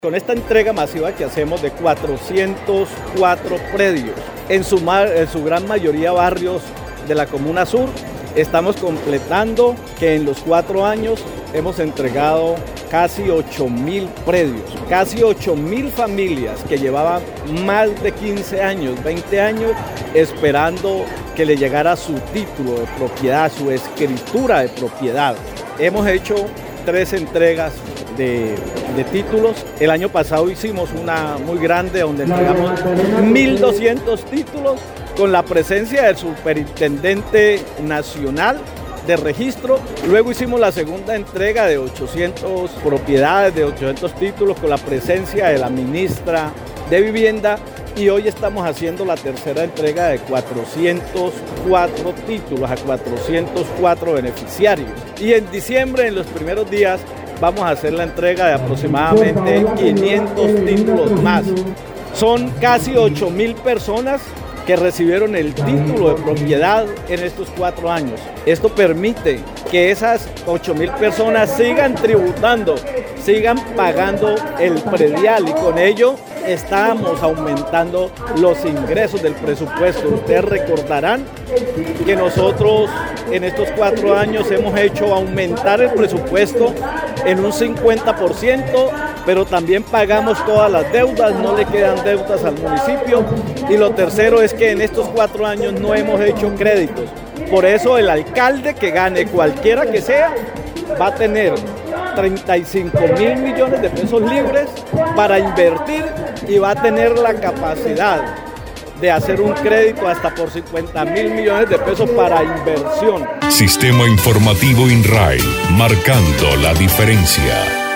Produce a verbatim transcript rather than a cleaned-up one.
Con esta entrega masiva que hacemos de cuatrocientos cuatro predios, en su, en su gran mayoría barrios de la Comuna Sur, estamos completando que en los cuatro años hemos entregado casi ocho mil predios, casi ocho mil familias que llevaban más de quince años, veinte años esperando que le llegara su título de propiedad, su escritura de propiedad. Hemos hecho tres entregas de, de títulos. El año pasado hicimos una muy grande donde entregamos mil doscientos títulos con la presencia del Superintendente Nacional de Registro. Luego hicimos la segunda entrega de ochocientas propiedades, de ochocientos títulos con la presencia de la Ministra de Vivienda. Y hoy estamos haciendo la tercera entrega de cuatrocientos cuatro títulos a cuatrocientos cuatro beneficiarios. Y en diciembre, en los primeros días, vamos a hacer la entrega de aproximadamente quinientos títulos más. Son casi ocho mil personas que recibieron el título de propiedad en estos cuatro años. Esto permite que esas ocho mil personas sigan tributando, sigan pagando el predial y con ello estamos aumentando los ingresos del presupuesto. Ustedes recordarán que nosotros en estos cuatro años hemos hecho aumentar el presupuesto en un cincuenta por ciento, pero también pagamos todas las deudas, no le quedan deudas al municipio. Y lo tercero es que en estos cuatro años no hemos hecho créditos. Por eso el alcalde que gane, cualquiera que sea, va a tener treinta y cinco mil millones de pesos libres para invertir y va a tener la capacidad de hacer un crédito hasta por cincuenta mil millones de pesos para inversión. Sistema Informativo INRAE, marcando la diferencia.